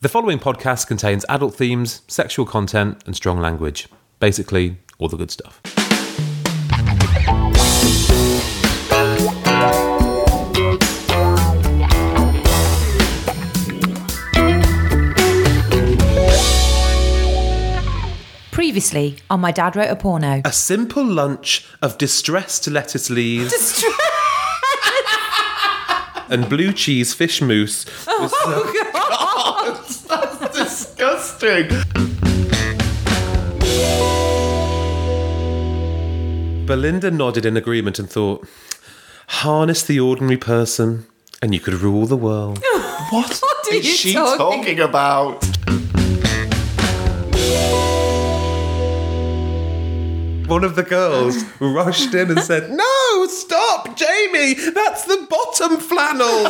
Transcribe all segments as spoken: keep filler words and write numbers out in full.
The following podcast contains adult themes, sexual content, and strong language. Basically, all the good stuff. Previously on My Dad Wrote a Porno. A simple lunch of distressed lettuce leaves Distress! and blue cheese fish mousse. Was, Oh, God! That's disgusting. Belinda nodded in agreement and thought, harness the ordinary person and you could rule the world. What, What are is you she talking- talking about? One of the girls rushed in and said, no, stop, Jamie, that's the bottom flannel.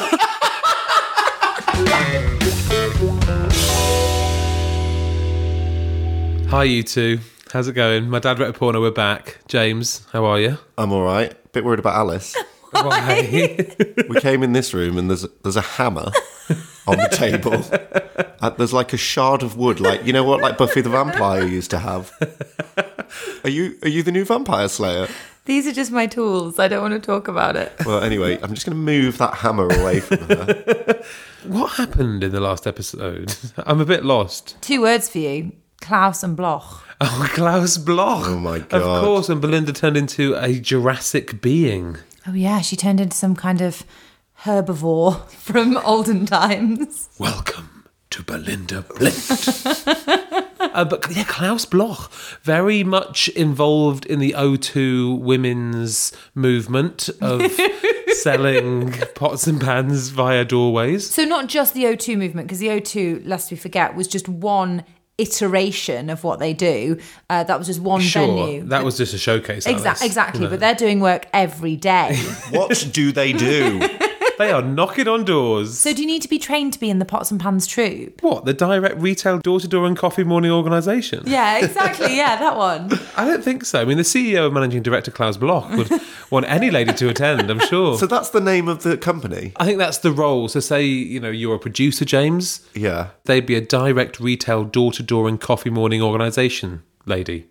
Hi, you two. How's it going? My Dad Wrote a Porno, we're back. James, how are you? I'm all right. Bit worried about Alice. Why? We came in this room and there's there's a hammer on the table. Uh, there's like a shard of wood, like you know what, like Buffy the Vampire used to have. Are you are you the new vampire slayer? These are just my tools. I don't want to talk about it. Well, anyway, I'm just going to move that hammer away from her. What happened in the last episode? I'm a bit lost. Two words for you. Klaus and Bloch. Oh, Klaus Bloch. Oh, my Of God. course, and Belinda turned into a Jurassic being. Oh, yeah, she turned into some kind of herbivore from olden times. Welcome to Belinda Blint. uh, but yeah, Klaus Bloch, very much involved in the O two women's movement of selling pots and pans via doorways. So not just the O two movement, because the O two, lest we forget, was just one iteration of what they do. Uh, that was just one Sure, venue. that was just a showcase. Exa- Alice, exactly, you know. but they're doing work every day. What do they do? They are knocking on doors. So do you need to be trained to be in the Pots and Pans troupe? What, the direct retail door-to-door and coffee morning organisation? Yeah, exactly. Yeah, that one. I don't think so. I mean, the C E O and Managing Director Klaus Bloch would want any lady to attend, I'm sure. So that's the name of the company? I think that's the role. So say, you know, you're a producer, James. Yeah. They'd be a direct retail door-to-door and coffee morning organisation lady.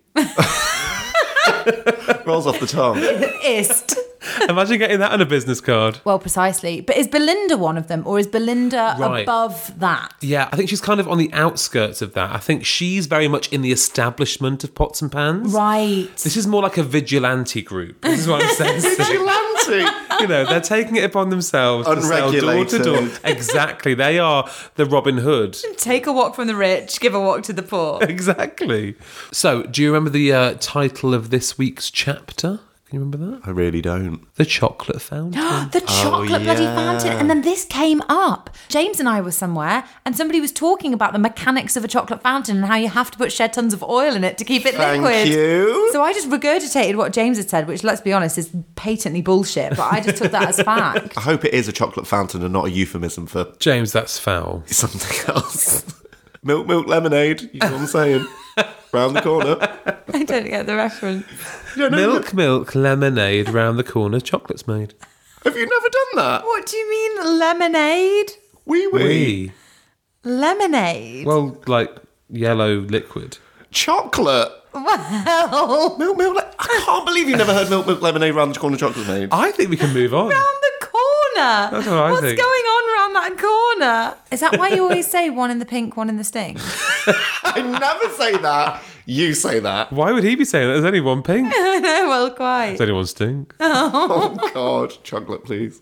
Rolls off the tongue. Ist. Imagine getting that on a business card. Well, precisely. But is Belinda one of them, or is Belinda Right. above that? Yeah, I think she's kind of on the outskirts of that. I think she's very much in the establishment of pots and pans. Right. This is more like a vigilante group. This is what I'm saying. Vigilante. You know, they're taking it upon themselves to sell door to door. Unregulated. Exactly. They are the Robin Hood. Take a walk from the rich, give a walk to the poor. Exactly. So, do you remember the uh, title of this week's chapter? Can you remember that? I really don't. The Chocolate Fountain. The chocolate bloody yeah. fountain. And then this came up. James and I were somewhere and somebody was talking about the mechanics of a chocolate fountain and how you have to put shed tons of oil in it to keep it Thank liquid. you. So I just regurgitated what James had said, which, let's be honest, is patently bullshit, but I just took that as fact. I hope it is a chocolate fountain and not a euphemism for James, that's foul. something else. Milk, milk, lemonade. You know what I'm saying? Round the corner. I don't get the reference. Milk, milk, lemonade, round the corner, chocolate's made. Have you never done that? What do you mean, lemonade? Wee wee. Wee. Lemonade? Well, like yellow liquid. Chocolate. Well, Milk, milk. Le- I can't believe you've never heard milk, milk, lemonade, round the corner, chocolate made. I think we can move on. round the corner. That's what I What's think. going on round that corner? Is that why you always say one in the pink, one in the sting? I never say that. You say that. Why would he be saying that? There's only one pink. I know, well, quite. There's only one stink. Oh, God. Chocolate, please.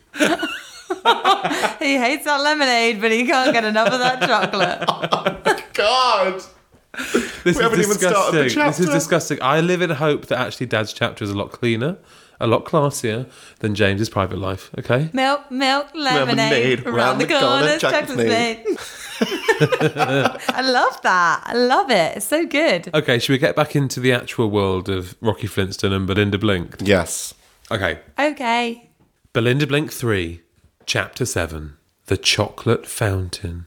He hates that lemonade, but he can't get enough of that chocolate. God. This We haven't is even started the disgusting. This is chapter. disgusting. I live in hope that actually Dad's chapter is a lot cleaner, a lot classier than James's private life, okay? Milk, milk, lemonade, Lemonade, around the corner, chocolate's made. I love that. I love it. It's so good. Okay, should we get back into the actual world of Rocky Flintstone and Belinda Blink? Yes. Okay. Okay. Belinda Blink three, Chapter seven, The Chocolate Fountain.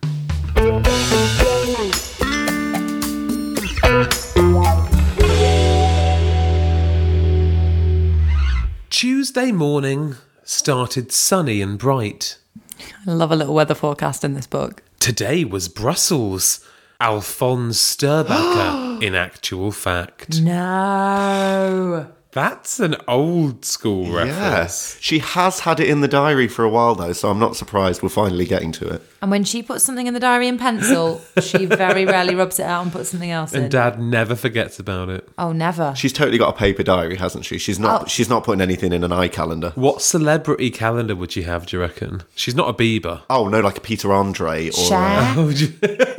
Tuesday morning started sunny and bright. I love a little weather forecast in this book. Today was Brussels. Alphonse Sturbacker, in actual fact. No. That's an old school reference. Yes. She has had it in the diary for a while, though, so I'm not surprised we're finally getting to it. And when she puts something in the diary in pencil, she very rarely rubs it out and puts something else in. And Dad never forgets about it. Oh, never. She's totally got a paper diary, hasn't she? She's not Oh. She's not putting anything in an iCalendar. What celebrity calendar would she have, do you reckon? She's not a Bieber. Oh, no, like a Peter Andre or... Cher. Oh, do you-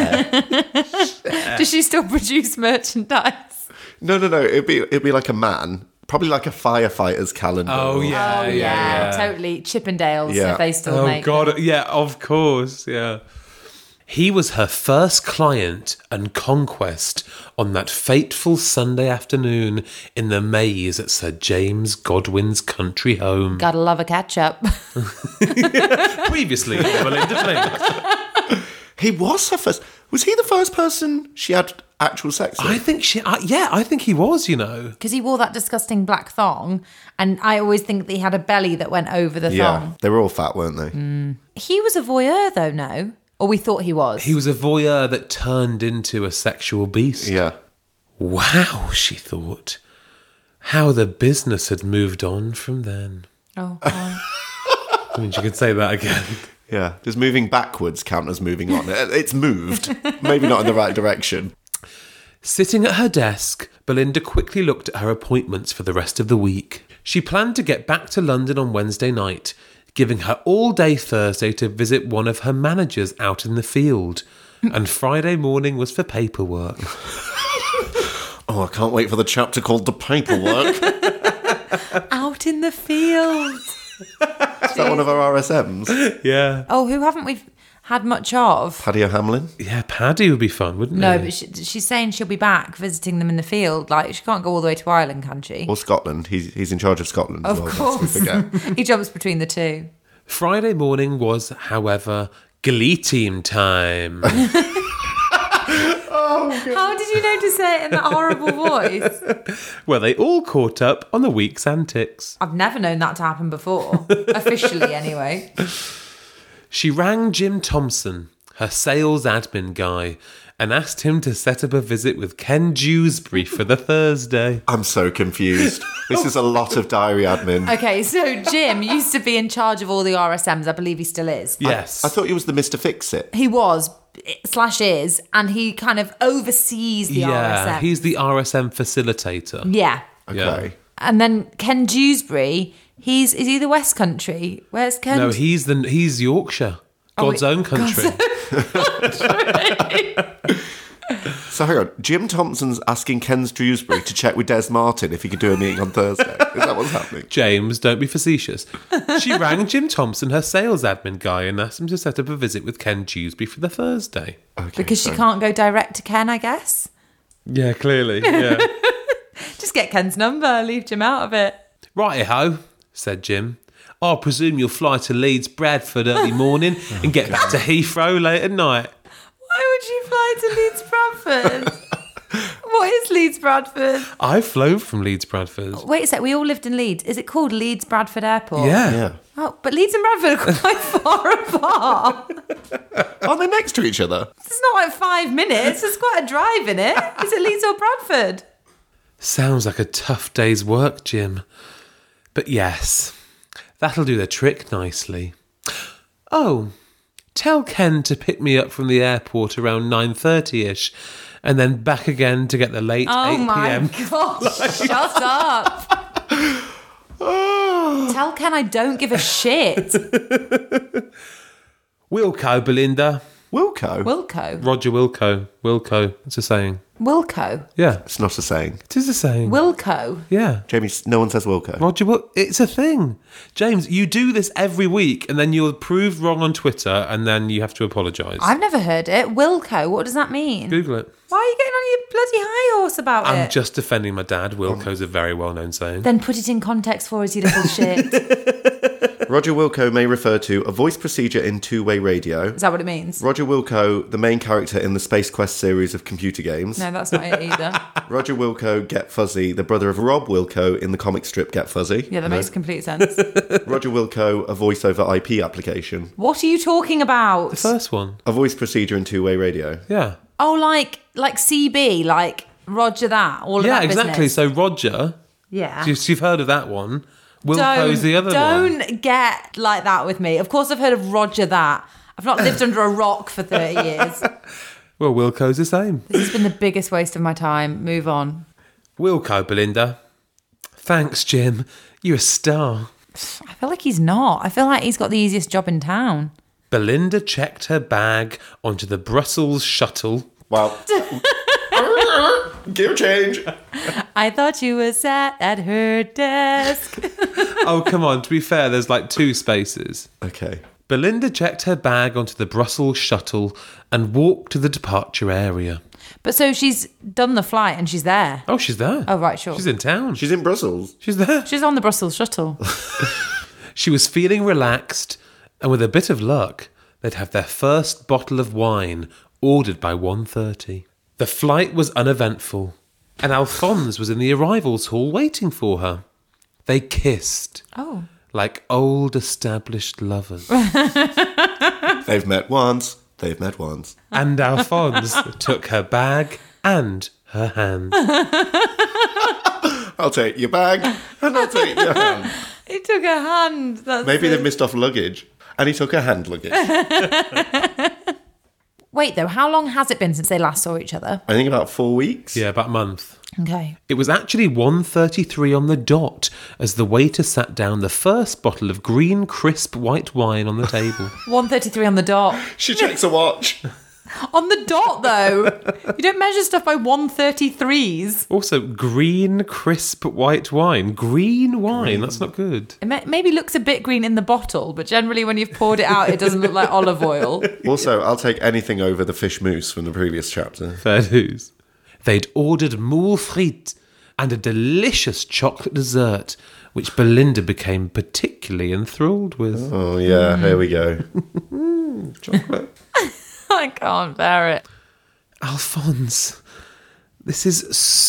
Does she still produce merchandise? No, no, no. It'd be, it'd be like a man. Probably like a firefighter's calendar. Oh, or- yeah, Oh, yeah, yeah, yeah. totally. Chippendales, Yeah. if they still Oh, make God. them. Yeah, of course. Yeah. He was her first client and conquest on that fateful Sunday afternoon in the maze at Sir James Godwin's country home. Gotta love a catch-up. Previously, on Belinda Flint. He was her first... Was he the first person she had actual sex with? I think she, uh, yeah, I think he was, you know. Because he wore that disgusting black thong, and I always think that he had a belly that went over the Yeah. thong. They were all fat, weren't they? Mm. He was a voyeur, though, no? Or we thought he was. He was a voyeur that turned into a sexual beast. Yeah. Wow, she thought. How the business had moved on from then. Oh, oh. I mean, you could say that again. Yeah. Does moving backwards count as moving on? It- It's moved. Maybe not in the right direction. Sitting at her desk, Belinda quickly looked at her appointments for the rest of the week. She planned to get back to London on Wednesday night, giving her all day Thursday to visit one of her managers out in the field. And Friday morning was for paperwork. Oh, I can't wait for the chapter called The Paperwork. Out in the field. Is that one of our R S Ms? Yeah. Oh, who haven't we had much of? Paddy O'Hamlin? Yeah, Paddy would be fun, wouldn't No, it? but she, she's saying she'll be back visiting them in the field. Like, she can't go all the way to Ireland, can she? Or Scotland. He's, he's in charge of Scotland. Of as well, lest we course. forget. He jumps between the two. Friday morning was, however, Glee team time. How did you know to say it in that horrible voice? where they all caught up on the week's antics. I've never known that to happen before. Officially, anyway. She rang Jim Thompson, her sales admin guy, and asked him to set up a visit with Ken Dewsbury for the Thursday. I'm so confused. This is a lot of diary admin. Okay, so Jim used to be in charge of all the R S Ms. I believe he still is. Yes. I thought he was the Mister Fix-It. He was, slash is, and he kind of oversees the R S yeah, M. he's the R S M facilitator. Yeah. Okay. Yeah. And then Ken Dewsbury, he's, is he the West Country? Where's Ken? No, he's the he's Yorkshire, God's wait, own country. So hang on. Jim Thompson's asking Ken Dewsbury to check with Des Martin if he could do a meeting on Thursday. Is that what's happening? James, don't be facetious. She rang Jim Thompson, her sales admin guy, and asked him to set up a visit with Ken Dewsbury for the Thursday. Okay, because she so- can't go direct to Ken, I guess. Yeah, clearly. Yeah. Just get Ken's number, leave Jim out of it. Righty-ho, said Jim. I presume you'll fly to Leeds, Bradford early morning and get back to Heathrow late at night. Why would you fly to Leeds Bradford? What is Leeds Bradford? I've flown from Leeds, Bradford. Wait a sec, we all lived in Leeds. Is it called Leeds Bradford Airport? Yeah. Yeah. Oh, but Leeds and Bradford are quite far apart. Aren't they next to each other? It's not like five minutes. There's quite a drive in it. Is it Leeds or Bradford? Sounds like a tough day's work, Jim. But yes, that'll do the trick nicely. Oh, tell Ken to pick me up from the airport around nine thirty-ish and then back again to get the late Oh eight my p.m. gosh, shut up. Tell Ken I don't give a shit. Wilco, Belinda. Wilco? Wilco. Roger Wilco. Wilco. It's a saying. Wilco. Yeah, It's not a saying. it is a saying. Wilco. Yeah. Jamie, no one says Wilco. Roger, Wil- it's a thing. James, you do this every week and then you're proved wrong on Twitter and then you have to apologise. I've never heard it. Wilco. What does that mean? Google it. Why are you getting on your bloody high horse about I'm it? just defending my dad. Wilco's a very well-known saying. Then put it in context for us, you little shit. Roger Wilco may refer to a voice procedure in two-way radio. Is that what it means? Roger Wilco, the main character in the Space Quest series of computer games. No, that's not it either. Roger Wilco, Get Fuzzy, the brother of Rob Wilco in the comic strip Get Fuzzy. Yeah, that makes complete sense. Roger Wilco, a voice over I P application. What are you talking about? First one. A voice procedure in two-way radio. Yeah. Oh, like like C B, like Roger that, all of Yeah, that exactly. business. So Roger, Yeah. you've, you've heard of that one. Wilco's Don't, the other don't one. get like that with me. Of course I've heard of Roger that. I've not lived under a rock for thirty years. Well, Wilco's the same. This has been the biggest waste of my time. Move on. Wilco, Belinda. Thanks, Jim. You're a star. I feel like he's not. I feel like he's got the easiest job in town. Belinda checked her bag onto the Brussels shuttle. Wow. Gear change. I thought you were sat at her desk. Oh, come on. To be fair, there's like two spaces. Okay. Belinda checked her bag onto the Brussels shuttle and walked to the departure area. But so she's done the flight and she's there. Oh, she's there. Oh, right, sure. She's in town. She's in Brussels. She's there. She's on the Brussels shuttle. She was feeling relaxed, and with a bit of luck, they'd have their first bottle of wine ordered by one thirty. The flight was uneventful, and Alphonse was in the arrivals hall waiting for her. They kissed. Oh. Like old established lovers. They've met once. They've met once. And Alphonse took her bag and her hand. I'll take your bag and I'll take your hand. He took her hand. That's Maybe so- they've missed off luggage. And he took her hand luggage. Wait, though, how long has it been since they last saw each other? I think about four weeks. Yeah, about a month. Okay. It was actually one thirty-three on the dot as the waiter sat down the first bottle of green, crisp white wine on the table. one thirty-three on the dot. She checks a watch. On the dot, though. You don't measure stuff by one thirty-threes. Also, green, crisp white wine. Green wine, that's not good. It may- maybe looks a bit green in the bottle, but generally when you've poured it out, it doesn't look like olive oil. Also, I'll take anything over the fish mousse from the previous chapter. Fair dues. They'd ordered moule frites and a delicious chocolate dessert, which Belinda became particularly enthralled with. Oh, yeah, here we go. Chocolate. I can't bear it. Alphonse, this is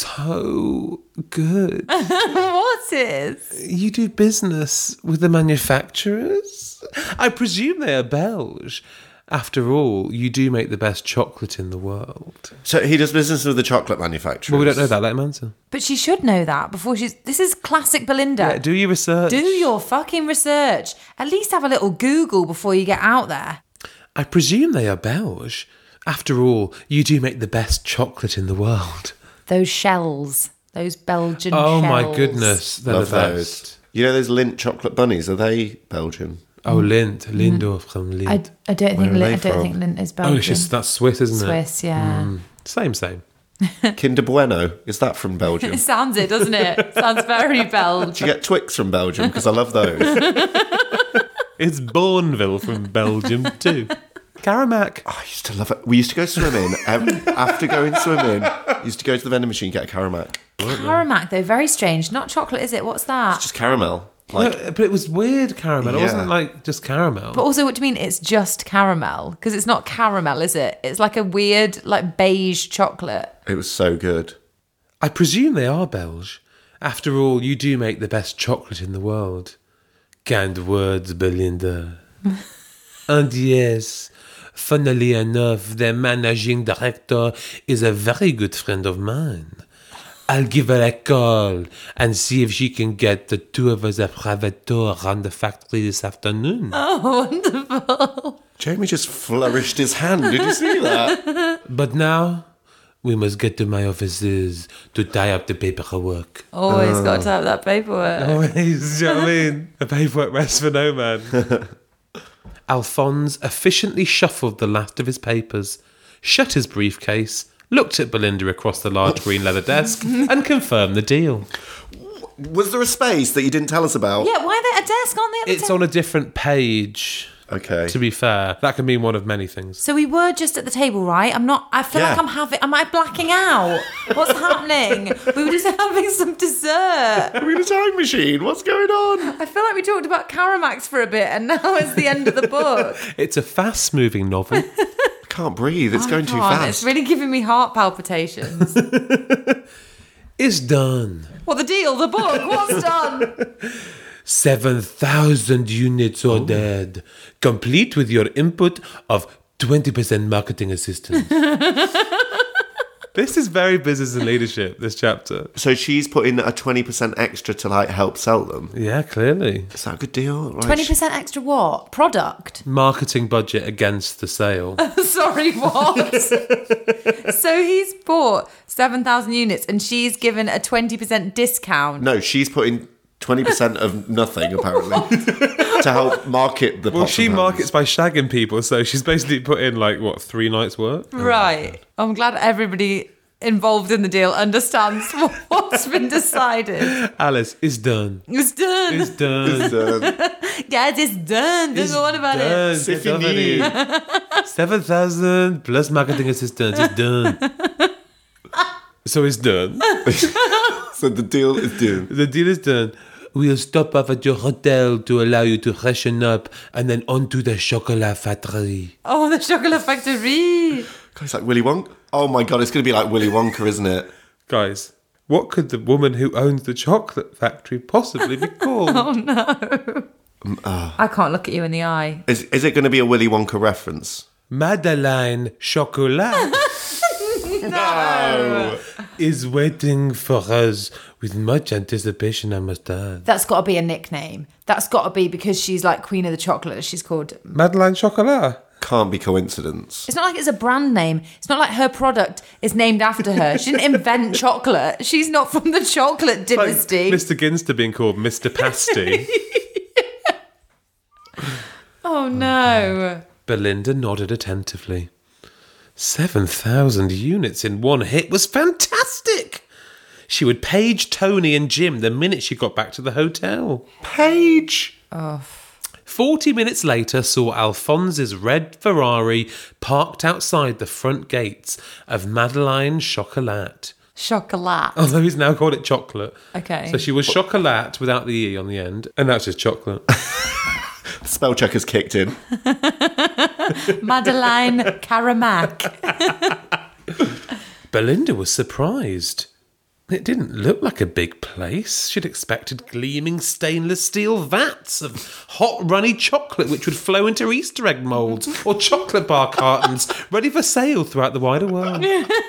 so good. What is? You do business with the manufacturers? I presume they are Belge. After all, you do make the best chocolate in the world. So he does business with the chocolate manufacturers. Well, we don't know that. Let him answer. But she should know that before she's... This is classic Belinda. Yeah, do your research. Do your fucking research. At least have a little Google before you get out there. I presume they are Belge. After all, you do make the best chocolate in the world. Those shells. Those Belgian Oh shells. my goodness, they're Love the those. best. You know those Lindt chocolate bunnies? Are they Belgian? Oh, Lindt, Lindor from Lindt. I, I don't think Where are Lin- they I don't from? think Lint is oh, Belgian. it's just, that's Swiss, isn't it? Swiss, yeah. Same, same. Kinder Bueno. Is that from Belgium? It sounds it, doesn't it? Sounds very Belgian. Do you get Twix from Belgium? Because I love those. It's Bourneville from Belgium too. Caramac. Oh, I used to love it. We used to go swimming. Um, after going swimming, used to go to the vending machine, get a Caramac. Caramac, though, very strange. Not chocolate, is it? What's that? Just caramel. Like, No, but it was weird caramel. It Yeah. wasn't like just caramel. But also, what do you mean it's just caramel? Because it's not caramel, is it? It's like a weird, like beige chocolate. it was so good. I presume they are Belge. After all, you do make the best chocolate in the world. Kind words, Belinda. And yes, funnily enough, their managing director is a very good friend of mine. I'll give her a call and see if she can get the two of us a private tour around the factory this afternoon. Oh, wonderful. Jamie just flourished his hand. Did you see that? But now, we must get to my offices to tie up the paperwork. Always got to have that paperwork. Always, do you know what I mean? The paperwork rests for no man. Alphonse efficiently shuffled the last of his papers, shut his briefcase, looked at Belinda across the large green leather desk, and confirmed the deal. Was there a space that you didn't tell us about? Yeah, why are they at a desk on the other It's ta- on a different page. Okay. To be fair, that can mean one of many things. So we were just at the table, right? I'm not. I feel Yeah. like I'm having. Am I blacking out? What's happening? We were just having some dessert. Are we in a time machine? What's going on? I feel like we talked about Caramax for a bit, and now it's the end of the book. It's a fast-moving novel. I can't breathe. It's I going too can't. fast. It's really giving me heart palpitations. It's done. What the deal? The book? What's done? seven thousand units ordered, complete with your input of twenty percent marketing assistance. This is very business and leadership, this chapter. So she's put in a twenty percent extra to like help sell them. Yeah, clearly. Is that a good deal? Right. Twenty percent extra what? Product? Marketing budget against the sale. Sorry, what? So he's bought seven thousand units, and she's given a twenty percent discount. No, she's putting twenty percent of nothing, apparently, to help market the Well, pots she and pans. markets by shagging people, so she's basically put in, like, what, three nights' work? Right. I'm glad everybody involved in the deal understands what's been decided. Alice, it's done. It's done. It's done. Uh, Guys, it's done. Don't go on about it. C'est fini. seven thousand plus marketing assistants. It's done. So it's done. so the deal is done. The deal is done. We'll stop off at your hotel to allow you to freshen up and then on to the chocolat factory. Oh, the chocolate factory. Guys, like Willy Wonka. Oh my god, it's going to be like Willy Wonka, isn't it? Guys, what could the woman who owns the chocolate factory possibly be called? Oh, no. I can't look at you in the eye. Is is it going to be a Willy Wonka reference? Madeleine Chocolat No. is waiting for us with much anticipation, I must add. That's got to be a nickname. That's got to be because she's like Queen of the Chocolate. She's called... Madeleine Chocolat. Can't be coincidence. It's not like it's a brand name. It's not like her product is named after her. She didn't invent chocolate. She's not from the chocolate Like dynasty. Mister Ginster being called Mister Pasty. Oh, no. Belinda nodded attentively. seven thousand units in one hit was fantastic. She would page Tony and Jim the minute she got back to the hotel. Paige. Forty minutes later saw Alphonse's red Ferrari parked outside the front gates of Madeleine Chocolat. Chocolat. Although he's now called it chocolate. Okay. So she was chocolat without the E on the end, and now it's just chocolate. Spell check has kicked in. Madeleine Caramac. Belinda was surprised. It didn't look like a big place. She'd expected gleaming stainless steel vats of hot, runny chocolate which would flow into Easter egg moulds or chocolate bar cartons ready for sale throughout the wider world.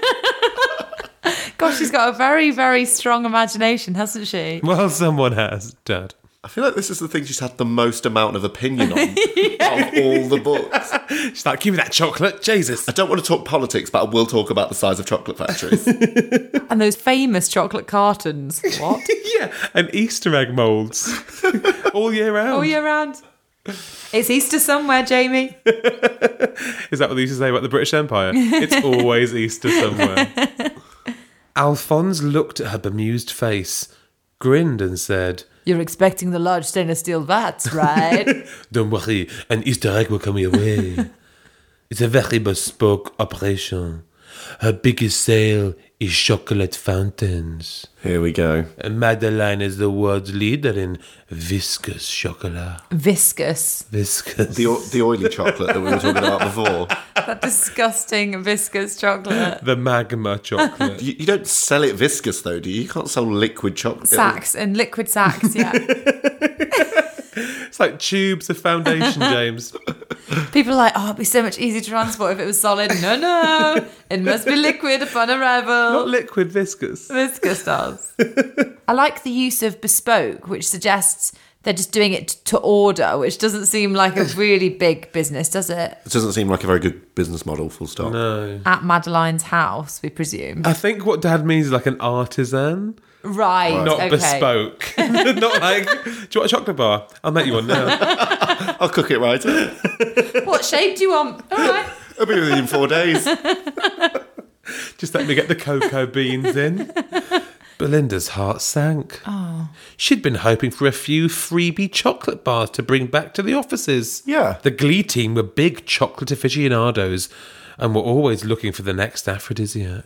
Gosh, she's got a very, very strong imagination, hasn't she? Well, someone has, Dad. I feel like this is the thing she's had the most amount of opinion on of all the books. She's like, give me that chocolate, Jesus. I don't want to talk politics, but I will talk about the size of chocolate factories. And those famous chocolate cartons. What? Yeah, and Easter egg moulds. All year round. All year round. It's Easter somewhere, Jamie. Is that what they used to say about the British Empire? It's always Easter somewhere. Alphonse looked at her bemused face, grinned and said, You're expecting the large stainless steel vats, right? Don't worry, an Easter egg will come your way. It's a very bespoke operation. Her biggest sale is chocolate fountains. Here we go. And Madeleine is the world's leader in viscous chocolate. Viscous. Viscous. The, o- the oily chocolate that we were talking about before. That disgusting viscous chocolate. The magma chocolate. You, you don't sell it viscous, though, do you? You can't sell liquid chocolate. Sacks and liquid sacks, yeah. It's like tubes of foundation, James. People are like, oh, it'd be so much easier to transport if it was solid. No, no. It must be liquid upon arrival. Not liquid, viscous. Viscous does. I like the use of bespoke, which suggests they're just doing it to order, which doesn't seem like a really big business, does it? It doesn't seem like a very good business model, full stop. No. At Madeleine's house, we presume. I think what Dad means is like an artisan, Right. not okay. bespoke. Not like, do you want a chocolate bar? I'll make you one now. I'll cook it right. What shape do you want? All right. I'll be with you in four days. Just let me get the cocoa beans in. Belinda's heart sank. Oh. she'd been hoping for a few freebie chocolate bars to bring back to the offices. Yeah. The Glee team were big chocolate aficionados and were always looking for the next aphrodisiac.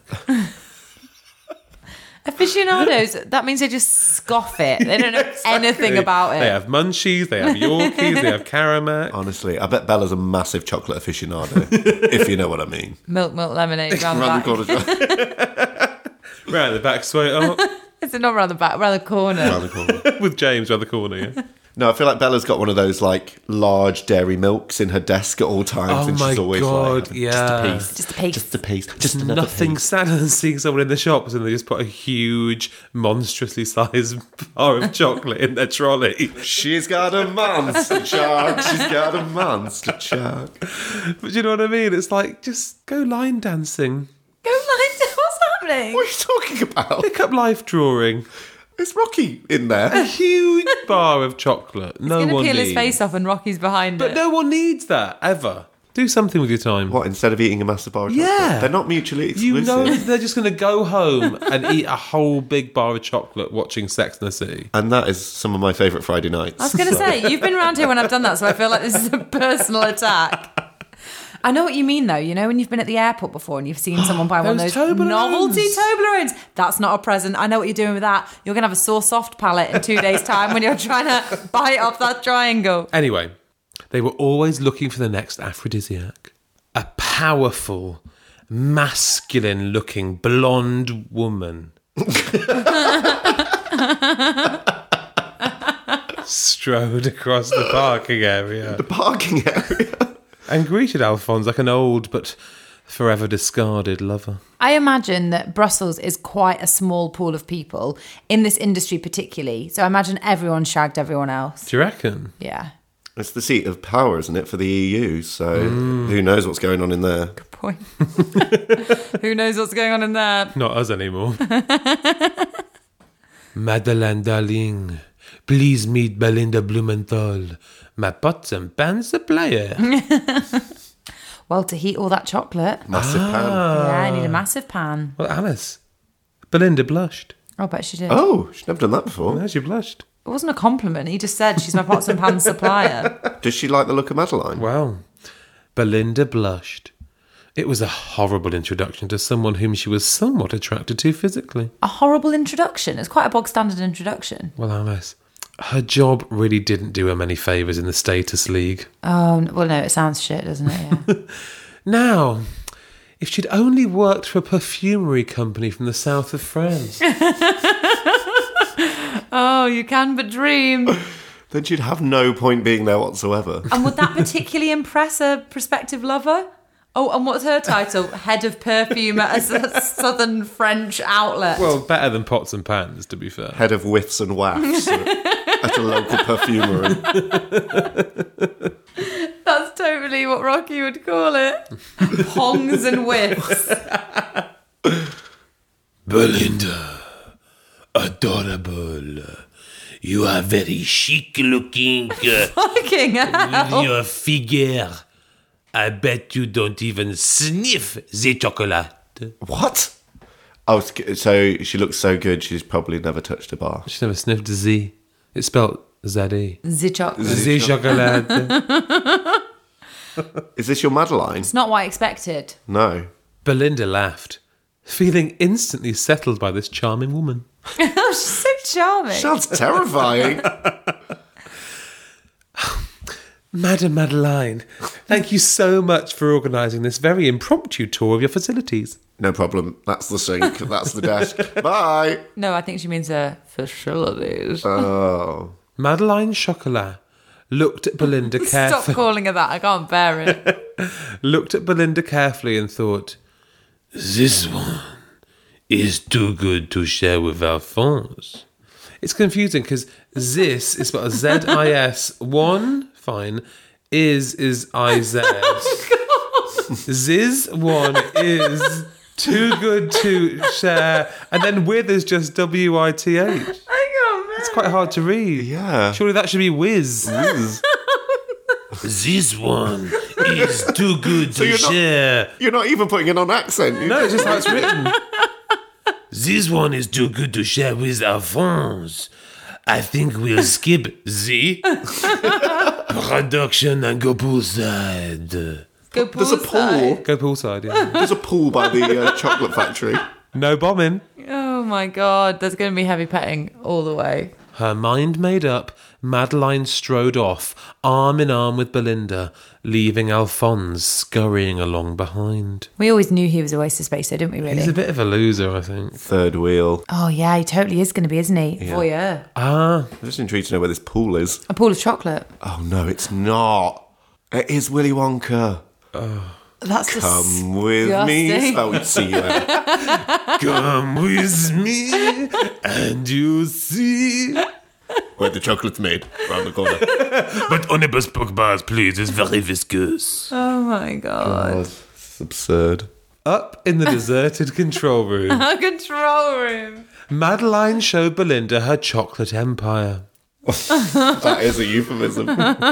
Aficionados, that means they just scoff it. They don't know anything about it. They have munchies, they have Yorkies, they have Caramac. Honestly, I bet Bella's a massive chocolate aficionado, if you know what I mean. Milk, milk, lemonade, round the Round back. the corner. Round the back, sweetheart. Is it not round the back, round the corner? Round the corner. With James round the corner, yeah. No, I feel like Bella's got one of those like large dairy milks in her desk at all times, Oh and my she's always God, like, yeah. just a piece, Just a piece. just a piece, just another Nothing piece. sadder than seeing someone in the shops and they just put a huge, monstrously sized bar of chocolate in their trolley. She's got a monster truck. She's got a monster truck. But you know what I mean? It's like, just go line dancing. Go line down. What's happening? What are you talking about? Pick up life drawing. Is Rocky in there? A huge bar of chocolate. No He's going one to peel needs. his face off and Rocky's behind But it. no one needs that, ever. Do something with your time. What, instead of eating a massive bar of chocolate? Yeah. They're not mutually You exclusive. know they're just going to go home and eat a whole big bar of chocolate watching Sex and the City. And that is some of my favourite Friday nights. I was going to say, you've been around here when I've done that, so I feel like this is a personal attack. I know what you mean, though. You know, when you've been at the airport before and you've seen someone buy one of Those those Toblerones. novelty Toblerones. That's not a present. I know what you're doing with that. You're going to have a sore soft palate in two days' time when you're trying to bite off that triangle. Anyway, they were always looking for the next aphrodisiac. A powerful, masculine-looking blonde woman. Strode across the parking area The parking area. and greeted Alphonse like an old but forever discarded lover. I imagine that Brussels is quite a small pool of people, in this industry particularly. So I imagine everyone shagged everyone else. Do you reckon? Yeah. It's the seat of power, isn't it, for the E U? So who knows what's going on in there? Point. Who knows what's going on in there? Not us anymore. Madeleine, darling, please meet Belinda Blumenthal, my pots and pan supplier. Well, to heat all that chocolate, Massive pan. yeah, I need a massive pan. Well, Alice, Belinda blushed. I'll bet she did. Oh, she's never done that before. No, she blushed. It wasn't a compliment. He just said she's my pots and pans supplier. Does she like the look of Madeline? Well, Belinda blushed. It was a horrible introduction to someone whom she was somewhat attracted to physically. A horrible introduction. It's quite a bog standard introduction. Well, Alice, her job really didn't do her many favours in the status league. Oh, n- well, no, it sounds shit, doesn't it? Yeah. Now, if she'd only worked for a perfumery company from the south of France. Oh, you can but dream. Then she'd have no point being there whatsoever. And would that particularly impress a prospective lover? Oh, and what's her title? Head of perfume at a s- southern French outlet. Well, better than pots and pans, to be fair. Head of whiffs and wafts at, at a local perfumery. That's totally what Rocky would call it. Hongs and whiffs. Belinda, adorable. You are very chic looking. uh, Fucking hell. Your figure. I bet you don't even sniff the chocolate. What? Oh, so she looks so good, she's probably never touched a bar. She never sniffed a Z. It's spelled Z E. The chocolate. Z chocolate. Is this your Madeline? It's not what I expected. No. Belinda laughed, feeling instantly settled by this charming woman. Oh, she's so charming. Sounds terrifying. Madam Madeline, thank you so much for organising this very impromptu tour of your facilities. No problem. That's the sink. That's the desk. Bye. No, I think she means her facilities. Oh. Madeleine Chocolat looked at Belinda Stop carefully. calling her that. I can't bear it. looked at Belinda carefully and thought, this one is too good to share with Alphonse. It's confusing because this is spelled Z I S. One, fine. Is is I Z. Ziz one is too good to share. And then with is just W I T H. I can't bear It's quite hard to read. Yeah. Surely that should be whiz. Whiz. This one is too good to you're not- share. You're not even putting it on accent. No, it's just how it's written. This one is too good to share with Alphonse. I think we'll skip the production and go poolside. Go There's a poolside. pool. Go poolside, yeah. There's a pool by the uh, chocolate factory. No bombing. Oh my God, there's going to be heavy petting all the way. Her mind made up, Madeline strode off, arm in arm with Belinda, leaving Alphonse scurrying along behind. We always knew he was a waste of space, though, didn't we, really? He's a bit of a loser, I think. Third wheel. Oh, yeah, he totally is going to be, isn't he? Yeah. Voyeur. Ah, I'm just intrigued to know where this pool is. A pool of chocolate. Oh no, it's not. It is Willy Wonka. That's just Come with me. disgusting. Oh, see you. come with me and you'll see. Where the chocolate's made, round the corner. But on the bespoke bars, please, it's very viscous. Oh my God. God, it's absurd. Up in the deserted control room, A control room. Madeline showed Belinda her chocolate empire. That is a euphemism.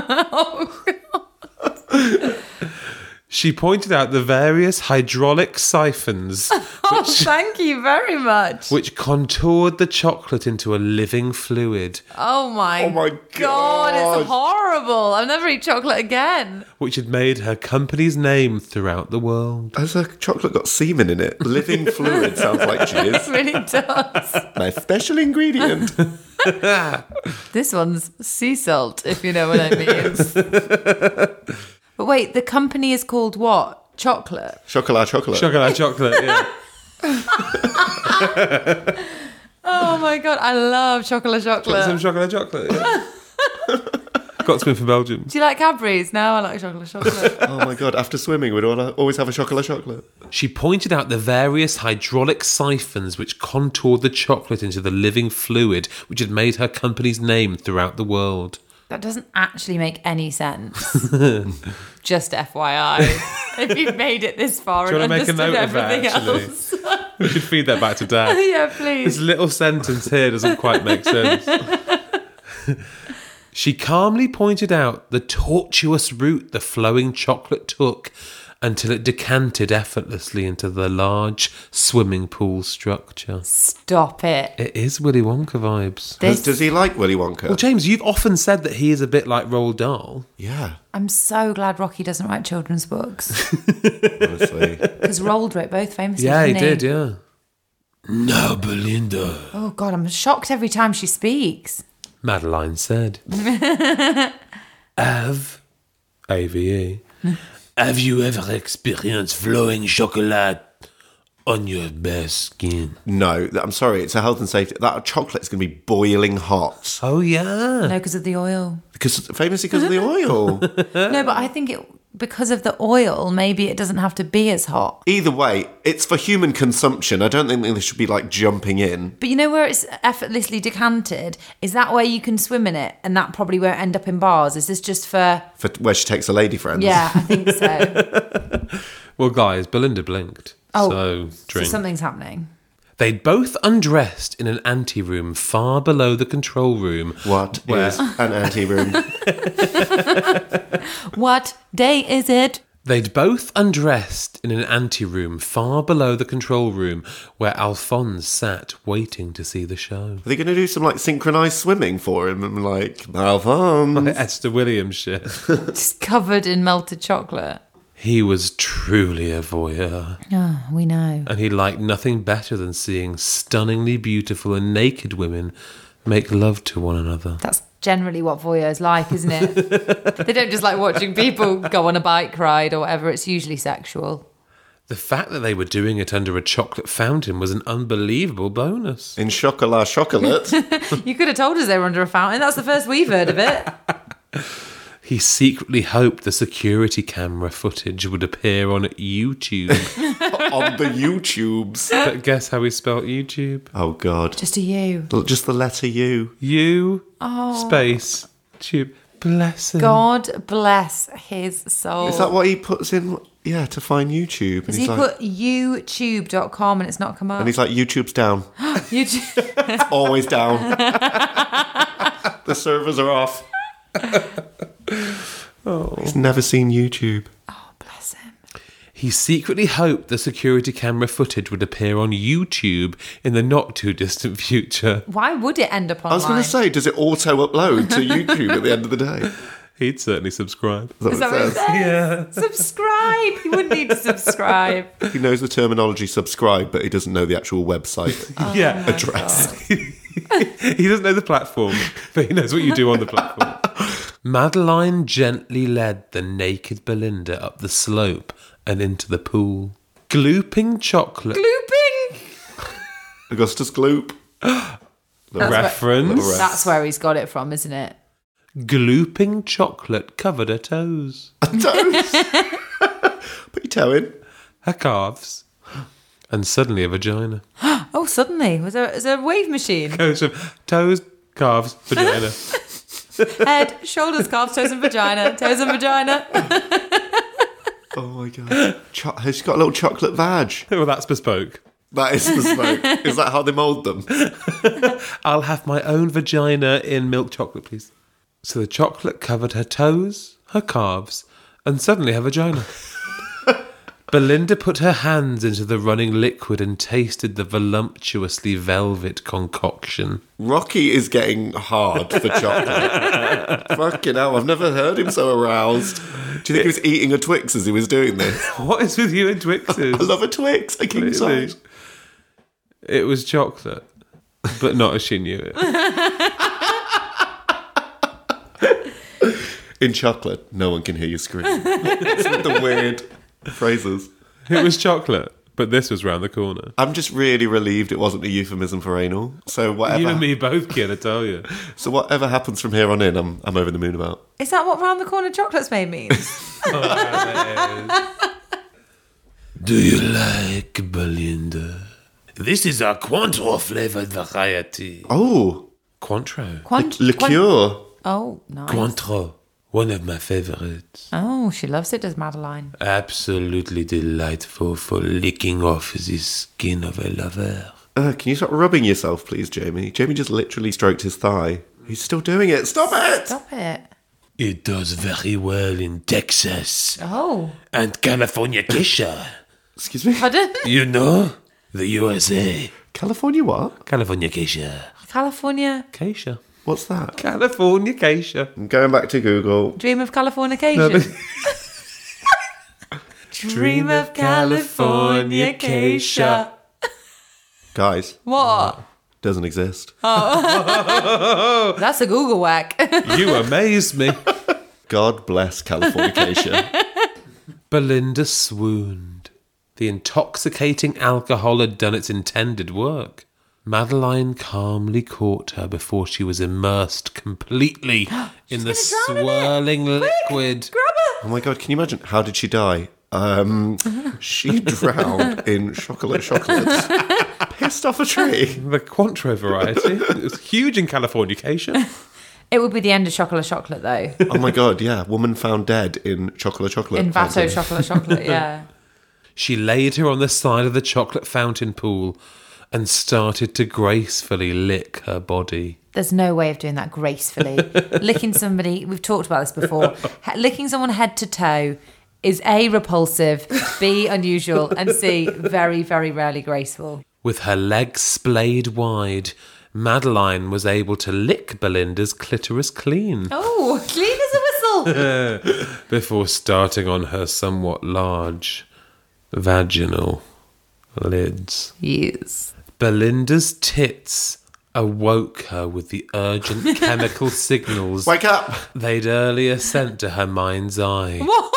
She pointed out the various hydraulic siphons Oh, thank you very much. which contoured the chocolate into a living fluid, Oh my, Oh my God, God. it's horrible. I'll never eat chocolate again. which had made her company's name throughout the world. Has a chocolate got semen in it? Living fluid sounds like It jizz. really does. My special ingredient. This one's sea salt, if you know what I mean. But wait, the company is called what? Chocolate? Chocolat chocolate. Chocolate, chocolate, yeah. Oh my God, I love chocolate chocolate. Got some chocolate, chocolate. Yeah. Got some from Belgium. Do you like Cadbury's? No, I like chocolate chocolate. Oh my God, after swimming, we'd all, always have a chocolate chocolate. She pointed out the various hydraulic siphons which contoured the chocolate into the living fluid which had made her company's name throughout the world. That doesn't actually make any sense. Just F Y I. If you've made it this far Do you and want to make a understood note of that, everything actually? else. We should feed that back to Dad. Yeah, This please. little sentence here doesn't quite make sense. She calmly pointed out the tortuous route the flowing chocolate took until it decanted effortlessly into the large swimming pool structure. Stop it. It is Willy Wonka vibes. This, Does, does he like Willy Wonka? Well, James, you've often said that he is a bit like Roald Dahl. Yeah, I'm so glad Rocky doesn't write children's books. honestly. Because Roald wrote both famously. Yeah, he didn't did, yeah. Now, Belinda, Oh, God, I'm shocked every time she speaks. Madeline said. Have, A V E, have you ever experienced flowing chocolate on your bare skin? No, th- I'm sorry, it's a health and safety. That chocolate is going to be boiling hot. Oh, yeah. No, because of the oil. Because famously because of the oil. No, but I think it because of the oil, maybe it doesn't have to be as hot. Either way, it's for human consumption. I don't think they should be like jumping in. But you know where it's effortlessly decanted? Is that where you can swim in it? And that probably won't end up in bars. Is this just for... For where she takes her lady friends. Yeah, I think so. Well, guys, Belinda blinked. Oh, so, so drink. something's happening. They'd both undressed in an anteroom far below the control room. What Where- is an anteroom? What day is it? They'd both undressed in an anteroom far below the control room where Alphonse sat waiting to see the show. Are they going to do some like synchronized swimming for him? And like, Alphonse. Esther Williams shit. Just covered in melted chocolate. He was truly a voyeur, Oh, we know. and he liked nothing better than seeing stunningly beautiful and naked women make love to one another. That's generally what voyeurs like, isn't it? They don't just like watching people go on a bike ride or whatever. It's usually sexual. The fact that they were doing it under a chocolate fountain was an unbelievable bonus. In chocolat chocolate. You could have told us they were under a fountain. That's the first we've heard of it. He secretly hoped the security camera footage would appear on YouTube. On the YouTubes. But guess how he spelt YouTube? Oh, God. Just a you. Just the letter U. U Oh. space tube. Bless him. God bless his soul. Is that what he puts in? Yeah, to find YouTube. And Does he's he like, put youtube dot com and it's not come up? and he's like, YouTube's down. YouTube. Always down. The servers are off. Oh. He's never seen YouTube. Oh, bless him. He secretly hoped the security camera footage would appear on YouTube in the not-too-distant future. Why would it end up online? I was going to say, does it auto-upload to YouTube at the end of the day? He'd certainly subscribe. Is that what it says? Yeah. Subscribe. He wouldn't need to subscribe. He knows the terminology subscribe, but he doesn't know the actual website Yeah. address. He doesn't know the platform, but he knows what you do on the platform. Madeline gently led the naked Belinda up the slope and into the pool. Glooping chocolate. Glooping. Augustus Gloop. That's Reference. Where, that's where he's got it from, isn't it? Glooping chocolate covered her toes. Toes. Put your toe in. Her calves. And suddenly a vagina. Oh, suddenly. Was there, was there a wave machine? Goes from toes, calves, vagina. Head, shoulders, calves, toes and vagina. Toes and vagina. Oh my god. Cho- she's got a little chocolate vag. Well, that's bespoke. That is the smoke. Is that how they mould them? I'll have my own vagina in milk chocolate, please. So the chocolate covered her toes, her calves, and suddenly her vagina. Belinda put her hands into the running liquid and tasted the voluptuously velvet concoction. Rocky is getting hard for chocolate. Fucking hell, I've never heard him so aroused. Do you think he was eating a Twix as he was doing this? What is with you and Twixes? I love a Twix, a king Really? size. It was chocolate, but not as she knew it. In chocolate, no one can hear you scream. It's with the weird phrases. It was chocolate, but this was round the corner. I'm just really relieved it wasn't a euphemism for anal. So whatever. You and me both, kid, I tell you. So whatever happens from here on in, I'm I'm over the moon about. Is that what round the corner chocolates made means? Do you like Belinda? This is a Cointreau flavoured variety. Oh, Cointreau. Quant- liqueur. Quant- oh, nice. Cointreau. One of my favourites. Oh, she loves it, does Madeline. Absolutely delightful for licking off the skin of a lover. Uh, can you stop rubbing yourself, please, Jamie? Jamie just literally stroked his thigh. He's still doing it. Stop it! Stop it. It does very well in Texas Oh. and California Keisha. Excuse me? Pardon? You know? The U S A. California what? California Keisha. California. Keisha. What's that? California Keisha. I'm going back to Google. Dream of Californication. Dream of Californication. Guys, What? doesn't exist. That's a Google whack. You amaze me. God bless Californication. Belinda swooned. The intoxicating alcohol had done its intended work. Madeline calmly caught her before she was immersed completely in the gonna drown in it. swirling liquid. Grab her. Oh my god, can you imagine? How did she die? Um, she drowned in chocolate chocolates. Pissed off a tree. The Cointreau variety. It was huge in Californication. It would be the end of Chocolate Chocolate, though. Oh my god, yeah. Woman found dead in chocolate chocolate. In Vato fountain. Chocolate Chocolate, yeah. She laid her on the side of the chocolate fountain pool and started to gracefully lick her body. There's no way of doing that gracefully. Licking somebody, we've talked about this before, ha- licking someone head to toe is A, repulsive, B, unusual, and C, very, very rarely graceful. With her legs splayed wide, Madeline was able to lick Belinda's clitoris clean Oh, clean as a whistle. before starting on her somewhat large vaginal lids. Yes. Belinda's tits awoke her with the urgent chemical signals Wake up! they'd earlier sent to her mind's eye. What?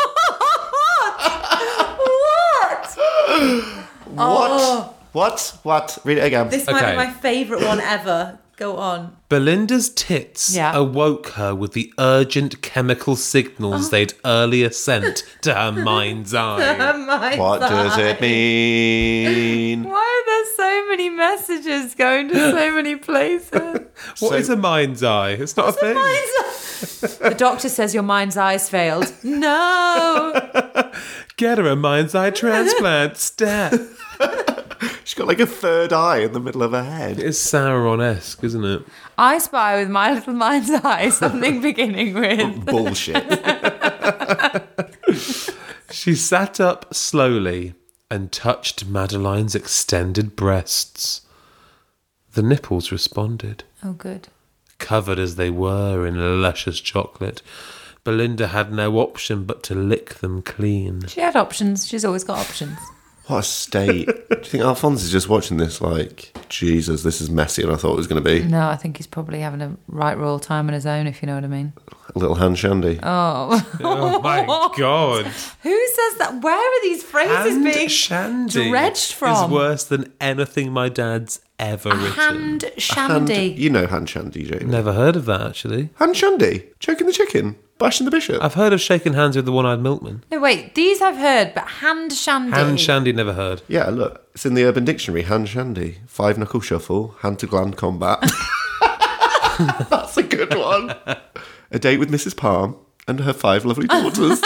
What? What? What? What? Read it again. This might Okay. be my favourite one ever. Go on. Belinda's tits Yeah. awoke her with the urgent chemical signals they'd earlier sent to her mind's eye. What does it mean? Why are there so many messages going to so many places? What So- is a mind's eye? It's not a thing. The doctor says your mind's eye's failed. No. Get her a mind's eye transplant. Stat. She's got like a third eye in the middle of her head. It's Sauron-esque, isn't it? I spy with my little mind's eye something beginning with. Bullshit. She sat up slowly and touched Madeline's extended breasts. The nipples responded. Oh, good. Covered as they were in luscious chocolate, Belinda had no option but to lick them clean. She had options. She's always got options. What a state. Do you think Alphonse is just watching this like, Jesus, this is messier than I thought it was going to be? No, I think he's probably having a right royal time on his own, if you know what I mean. A little hand shandy. Oh. Oh my God. Who says that? Where are these phrases Hand being shandy dredged from? is worse than anything my dad's ever written. Hand Hand, shandy. you know hand shandy, Jamie. Never heard of that, actually. Hand shandy? Choking the chicken? Bashing the bishop? I've heard of shaking hands with the one-eyed milkman. No, wait. These I've heard, but hand shandy. Hand shandy, never heard. Yeah, look. It's in the Urban Dictionary. Hand shandy. Five knuckle shuffle. Hand to gland combat. That's a good one. A date with Missus Palm and her five lovely daughters.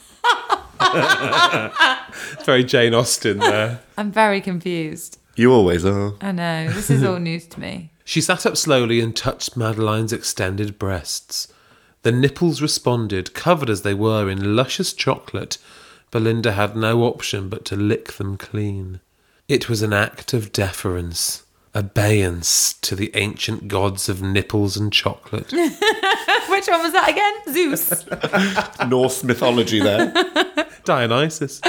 Very Jane Austen there. I'm very confused. You always are. I know. This is all news to me. She sat up slowly and touched Madeline's extended breasts. The nipples responded, covered as they were in luscious chocolate. Belinda had no option but to lick them clean. It was an act of deference, abeyance to the ancient gods of nipples and chocolate. Which one was that again? Zeus. Norse mythology there. Dionysus.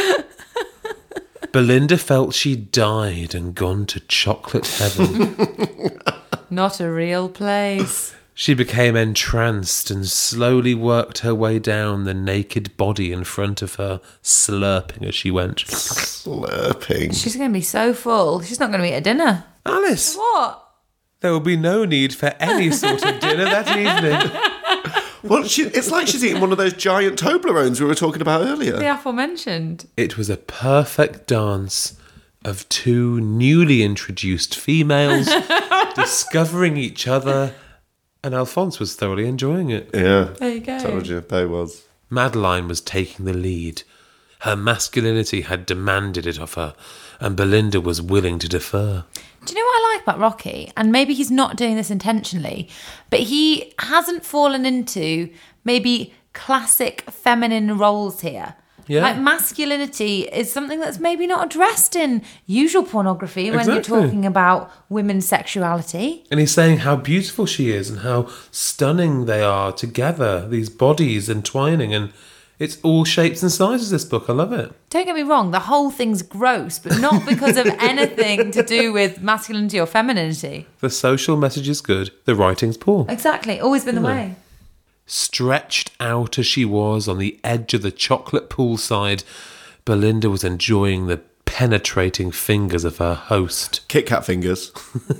Belinda felt she'd died and gone to chocolate heaven. Not a real place. She became entranced and slowly worked her way down the naked body in front of her, slurping as she went. Slurping. She's going to be so full. She's not going to eat a dinner. Alice, What? there will be no need for any sort of dinner that evening. Well, she, it's like she's eating one of those giant Toblerones we were talking about earlier. The aforementioned. It was a perfect dance of two newly introduced females discovering each other, and Alphonse was thoroughly enjoying it. Yeah. There you go. Told you, they was. Madeline was taking the lead. Her masculinity had demanded it of her, and Belinda was willing to defer. Do you know what I like about Rocky? And maybe he's not doing this intentionally, but he hasn't fallen into maybe classic feminine roles here. Yeah. Like masculinity is something that's maybe not addressed in usual pornography when Exactly. you're talking about women's sexuality. And he's saying how beautiful she is and how stunning they are together, these bodies entwining, and it's all shapes and sizes, this book. I love it. Don't get me wrong, the whole thing's gross, but not because of anything to do with masculinity or femininity. The social message is good, the writing's poor. Exactly, always been the way. Stretched out as she was on the edge of the chocolate poolside, Belinda was enjoying the penetrating fingers of her host. Kit Kat fingers.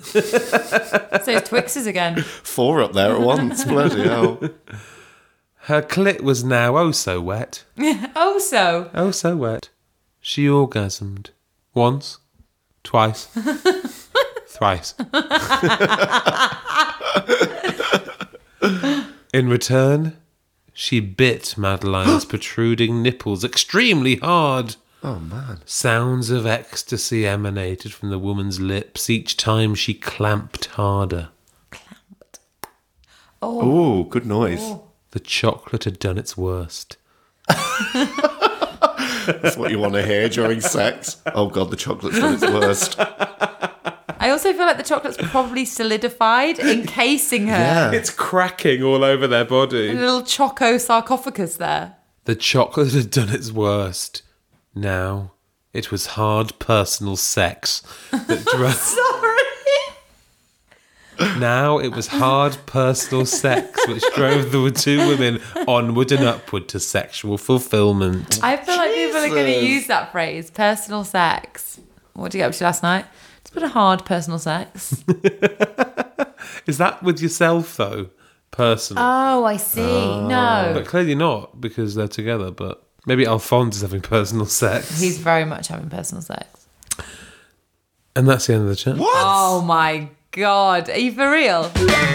So it's Twixes again. Four up there at once. Bloody hell. Her clit was now oh so wet. Oh, so. Oh so wet. She orgasmed. Once. Twice. Thrice. In return, she bit Madeline's protruding nipples extremely hard. Oh, man. Sounds of ecstasy emanated from the woman's lips each time she clamped harder. Oh, good noise. The chocolate had done its worst. That's what you want to hear during sex. Oh, God, the chocolate's done its worst. I also feel like the chocolate's probably solidified, encasing her. Yeah. It's cracking all over their A body. little choco sarcophagus there. The chocolate had done its worst. Now, it was hard personal sex that drove... Sorry. Now it was hard personal sex which drove the two women onward and upward to sexual fulfillment. I feel like people are going to Jesus. use that phrase, personal sex. What did you get up to last night? It's been a hard personal sex. Is that with yourself, though? Personal? Oh, I see. No. But clearly not, because they're together. But maybe Alphonse is having personal sex. He's very much having personal sex. And that's the end of the chat. What? Oh my God. Are you for real?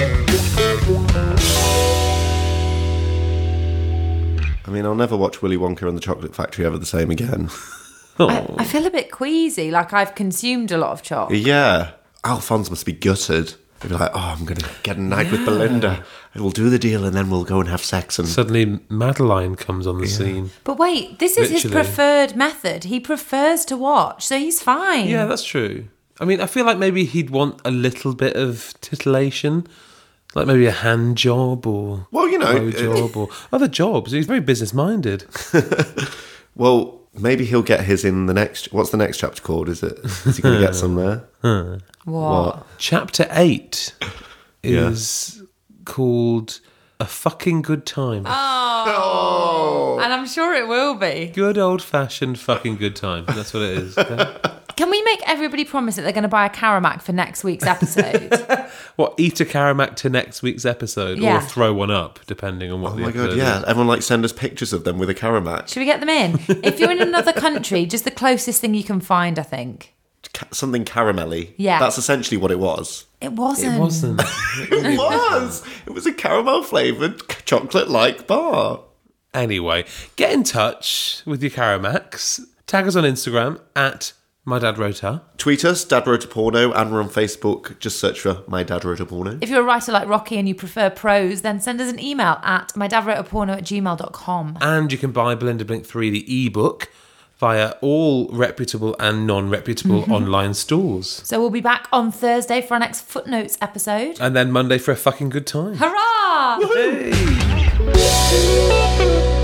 I mean, I'll never watch Willy Wonka and the Chocolate Factory ever the same again. I, I feel a bit queasy, like I've consumed a lot of chalk. Yeah. Alphonse must be gutted. He'd be like, oh, I'm going to get a night with Belinda. And we'll do the deal and then we'll go and have sex. And Suddenly, Madeline comes on the scene. But wait, this is his Literally. preferred method. He prefers to watch, so he's fine. Yeah, that's true. I mean, I feel like maybe he'd want a little bit of titillation. Like maybe a hand job or Well, you know, blow job or other jobs. He's very business minded. well, maybe he'll get his in the next. What's the next chapter called? Is it? Is he going to get some there? What? What? Chapter eight Yeah. is called A Fucking Good Time. Oh. And I'm sure it will be. Good old fashioned fucking good time. That's what it is. Okay? Can we make everybody promise that they're going to buy a Caramac for next week's episode? What, eat a Caramac to next week's episode Yeah. or throw one up, depending on what Oh the my episode god, yeah. is. Everyone like send us pictures of them with a Caramac. Should we get them in? If you're in another country, just the closest thing you can find, I think. Ca- something caramelly. Yeah. That's essentially what it was. It wasn't. It wasn't. It was. It was a caramel flavoured chocolate-like bar. Anyway, get in touch with your Caramacs. Tag us on Instagram at My Dad Wrote Her. Tweet us, Dad Wrote a Porno, and we're on Facebook. Just search for My Dad Wrote a Porno. If you're a writer like Rocky and you prefer prose, then send us an email at mydadwroteaporno at gmail dot com. And you can buy Belinda Blink three, the ebook, via all reputable and non-reputable online stores. So we'll be back on Thursday for our next Footnotes episode. And then Monday for a fucking good time. Hurrah! Hey.